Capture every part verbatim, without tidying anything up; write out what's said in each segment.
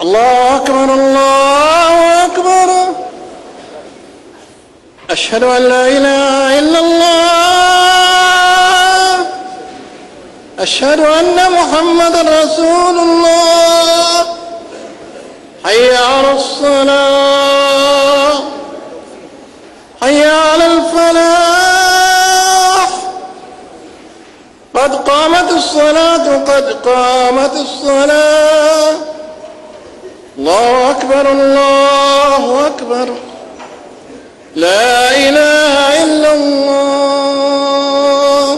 الله أكبر الله أكبر. أشهد أن لا إله إلا الله. أشهد أن محمدا رسول الله. حي على الصلاة، حي على الفلاح، قد قامت الصلاة قد قامت الصلاة. الله أكبر الله أكبر. لا إله إلا الله.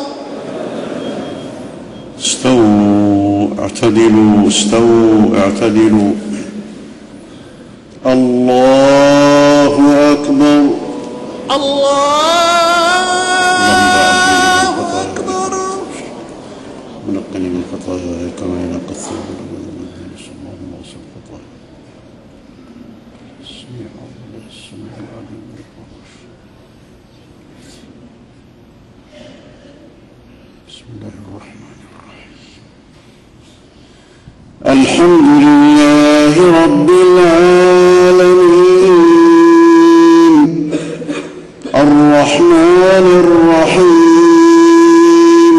استووا اعتدلوا استووا اعتدلوا. الله أكبر. الله أكبر. ونقني من خطاياي كما ينقى الثوب الأبيض من الدنس. اللهم اغسل خطاياي. السميع السميع العليم. بسم الله الرحمن الرحيم. الحمد لله رب العالمين الرحمن الرحيم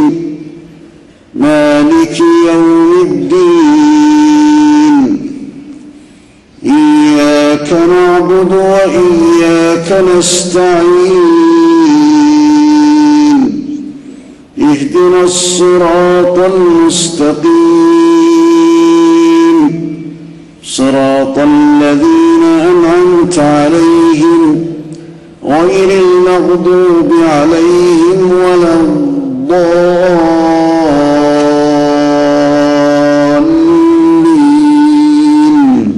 مالك يوم الدين. إياك نعبد وإياك نستعين. اهدنا الصراط المستقيم صراط الذين أنعمت عليهم غير المغضوب عليهم ولا الضالين.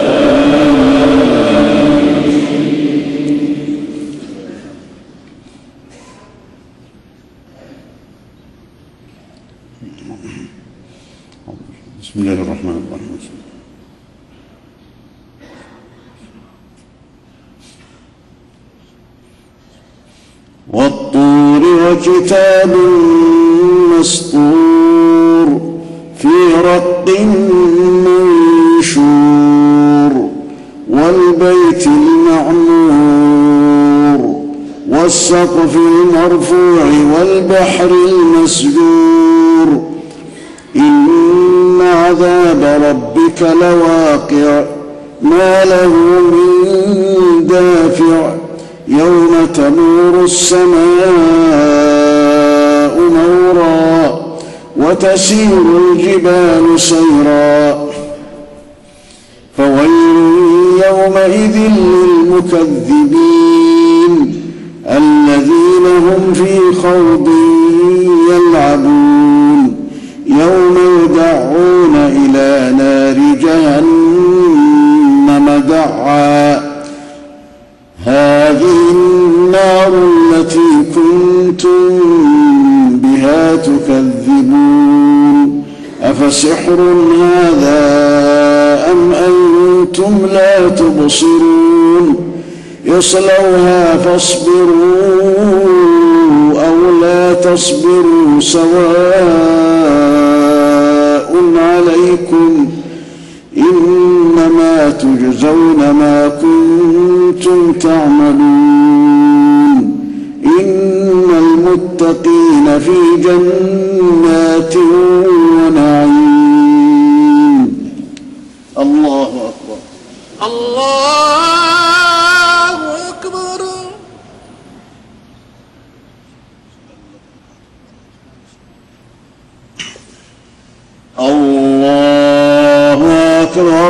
بسم الله الرحمن الرحيم. والطور وكتاب مسطور في رق منشور والبيت المعمور والسقف المرفوع والبحر المسجور. إن عذاب ربك لواقع ما له من دافع. يوم تمور السماء مورا وتسير الجبال سيرا. فويل يومئذ للمكذبين الذين هم في خوض يلعبون. يوم يدعون إلى نار جهنم دعا. هذه النار التي كنتم بها تكذبون. أفسحر هذا أم أنتم لا تبصرون. يصلوها فاصبروا أو لا تصبروا سواء عليكم إنما تجزون ما كنتم تعملون. إن المتقين في جنات ونعيم. الله أكبر الله أكبر. الله أكبر.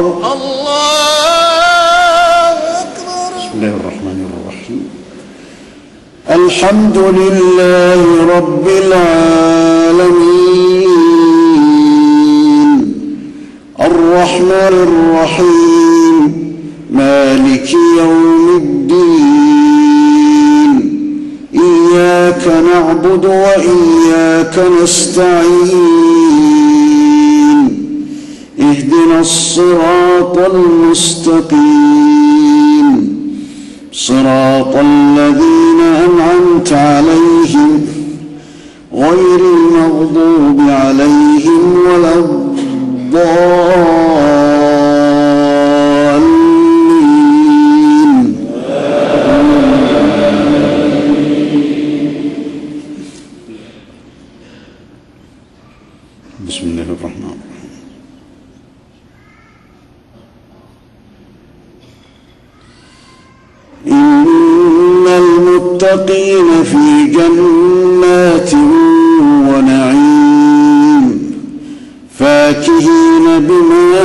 الله أكبر. بسم الله الرحمن الرحيم. الحمد لله رب العالمين الرحمن الرحيم مالك يوم الدين. إياك نعبد وإياك نستعين. اهدنا الصراط المستقيم صراط الذين أنعمت عليهم غير المغضوب عليهم ولا الضالين. الرحمن الرحيم. إن المتقين في جنات ونعيم فاكهين بما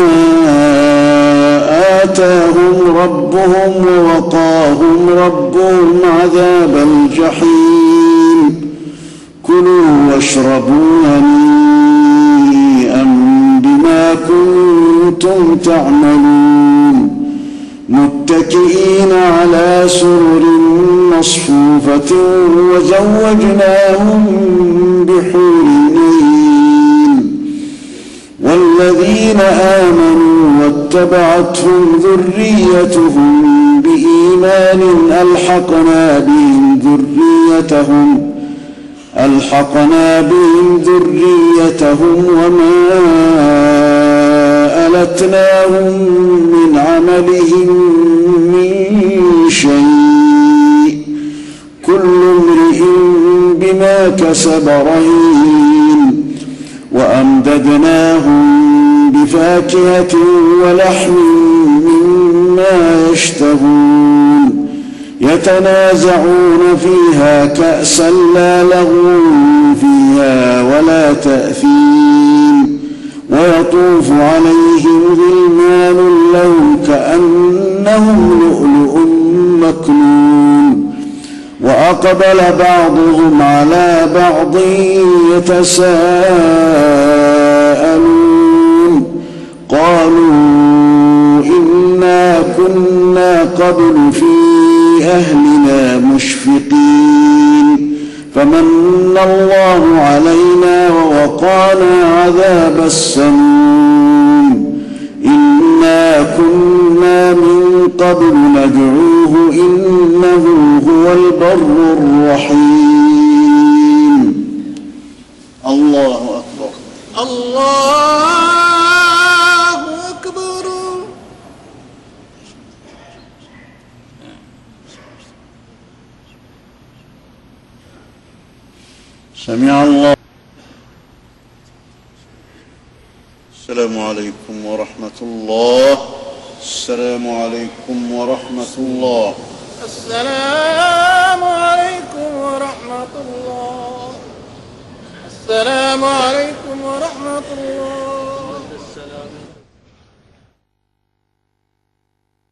آتاهم ربهم ووقاهم ربهم عذاب الجحيم كلوا واشربوا هنيئا بما كنتم تعملون متكئين على سرر مصفوفة وزوجناهم بحور عين والذين آمنوا واتبعتهم ذريتهم بإيمان ألحقنا بهم ذريتهم ألحقنا بهم ذريتهم وما ألتناهم من عملهم من شيء كل امرئ بما كسب رهين وأمددناهم بفاكهة ولحم مما يشتهون يتنازعون فيها كأسا لا لغو فيها ولا تأثيم ويطوف عليهم غلمان لهم كأنهم لؤلؤ مكنون وأقبل بعضهم على بعض يتساءلون قالوا إنا كنا قبل في أهلنا مشفقين فمن الله علينا ووقانا عذاب السموم إنا كنا من قبل ندعوه إنه هو البر الرحيم. الله أكبر. الله أكبر. سمع الله. السلام عليكم ورحمة الله. السلام عليكم ورحمة الله. السلام عليكم ورحمة الله. السلام عليكم ورحمة الله.